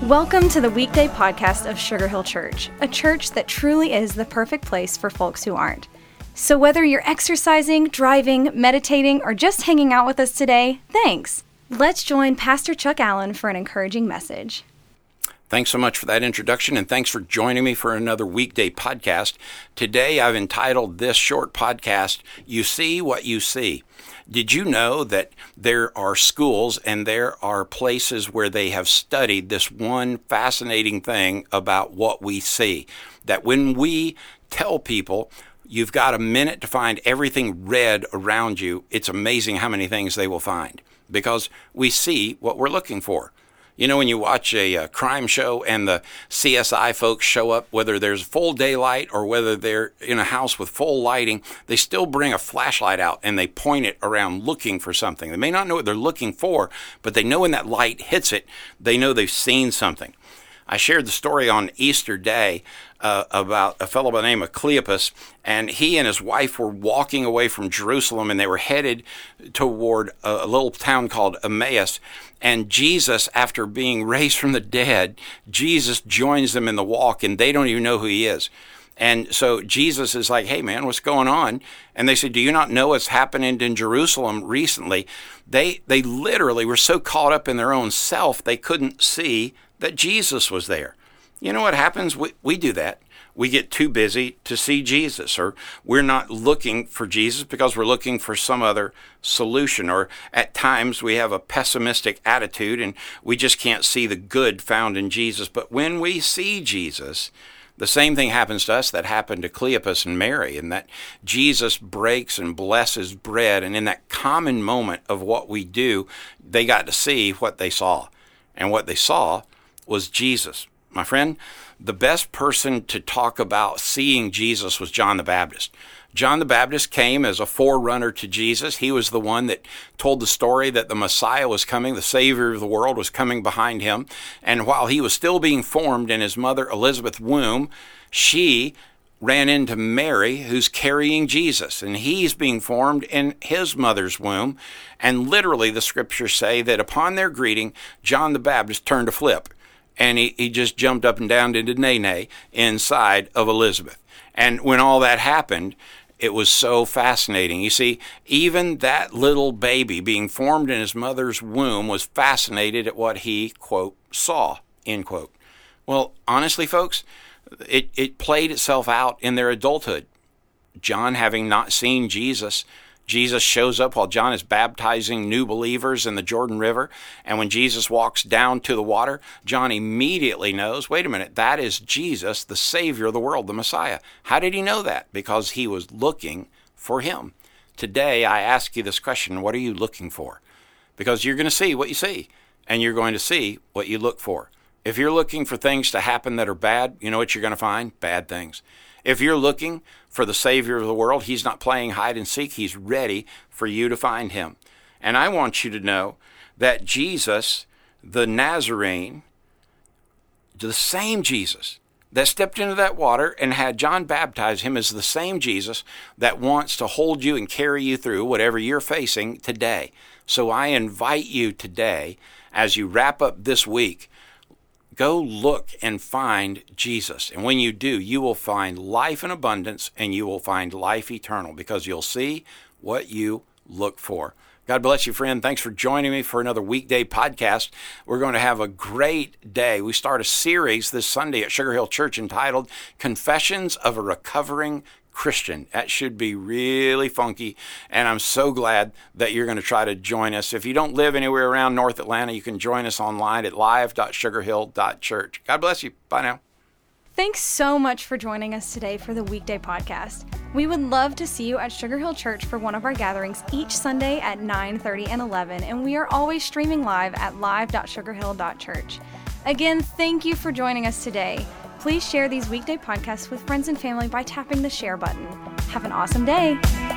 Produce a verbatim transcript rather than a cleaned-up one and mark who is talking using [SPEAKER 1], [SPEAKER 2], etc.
[SPEAKER 1] Welcome to the weekday podcast of Sugar Hill Church, a church that truly is the perfect place for folks who aren't. So whether you're exercising, driving, meditating, or just hanging out with us today, thanks. Let's join Pastor Chuck Allen for an encouraging message.
[SPEAKER 2] Thanks so much for that introduction, and thanks for joining me for another weekday podcast. Today, I've entitled this short podcast, You See What You See. Did you know that there are schools and there are places where they have studied this one fascinating thing about what we see? That when we tell people, you've got a minute to find everything red around you, it's amazing how many things they will find because we see what we're looking for. You know, when you watch a, a crime show and the C S I folks show up, whether there's full daylight or whether they're in a house with full lighting, they still bring a flashlight out and they point it around looking for something. They may not know what they're looking for, but they know when that light hits it, they know they've seen something. I shared the story on Easter Day uh, about a fellow by the name of Cleopas, and he and his wife were walking away from Jerusalem, and they were headed toward a, a little town called Emmaus. And Jesus, after being raised from the dead, Jesus joins them in the walk, and they don't even know who he is. And so Jesus is like, hey, man, what's going on? And they said, do you not know what's happening in Jerusalem recently? They they literally were so caught up in their own self, they couldn't see that Jesus was there. You know what happens? We, we do that. We get too busy to see Jesus, or we're not looking for Jesus because we're looking for some other solution, or at times we have a pessimistic attitude and we just can't see the good found in Jesus. But when we see Jesus, the same thing happens to us that happened to Cleopas and Mary, and that Jesus breaks and blesses bread, and in that common moment of what we do, they got to see what they saw. And what they saw was Jesus. My friend, the best person to talk about seeing Jesus was John the Baptist. John the Baptist came as a forerunner to Jesus. He was the one that told the story that the Messiah was coming, the Savior of the world was coming behind him. And while he was still being formed in his mother Elizabeth's womb, she ran into Mary, who's carrying Jesus, and he's being formed in his mother's womb. And literally the scriptures say that upon their greeting, John the Baptist turned a flip. And he, he just jumped up and down into Nene inside of Elizabeth. And when all that happened, it was so fascinating. You see, even that little baby being formed in his mother's womb was fascinated at what he, quote, saw, end quote. Well, honestly, folks, it, it played itself out in their adulthood. John, having not seen Jesus, Jesus shows up while John is baptizing new believers in the Jordan River. And when Jesus walks down to the water, John immediately knows, wait a minute, that is Jesus, the Savior of the world, the Messiah. How did he know that? Because he was looking for him. Today, I ask you this question, what are you looking for? Because you're going to see what you see, and you're going to see what you look for. If you're looking for things to happen that are bad, you know what you're going to find? Bad things. If you're looking for the Savior of the world, he's not playing hide and seek. He's ready for you to find him. And I want you to know that Jesus, the Nazarene, the same Jesus that stepped into that water and had John baptize him, is the same Jesus that wants to hold you and carry you through whatever you're facing today. So I invite you today, as you wrap up this week, go look and find Jesus. And when you do, you will find life in abundance and you will find life eternal because you'll see what you look for. God bless you, friend. Thanks for joining me for another weekday podcast. We're going to have a great day. We start a series this Sunday at Sugar Hill Church entitled Confessions of a Recovering Christian. That should be really funky, and I'm so glad that you're going to try to join us. If you don't live anywhere around North Atlanta, you can join us online at live dot sugar hill dot church. God bless you. Bye now.
[SPEAKER 1] Thanks so much for joining us today for the weekday podcast. We would love to see you at Sugar Hill Church for one of our gatherings each Sunday at nine thirty and eleven, and we are always streaming live at live dot sugar hill dot church. Again, thank you for joining us today. Please share these weekday podcasts with friends and family by tapping the share button. Have an awesome day.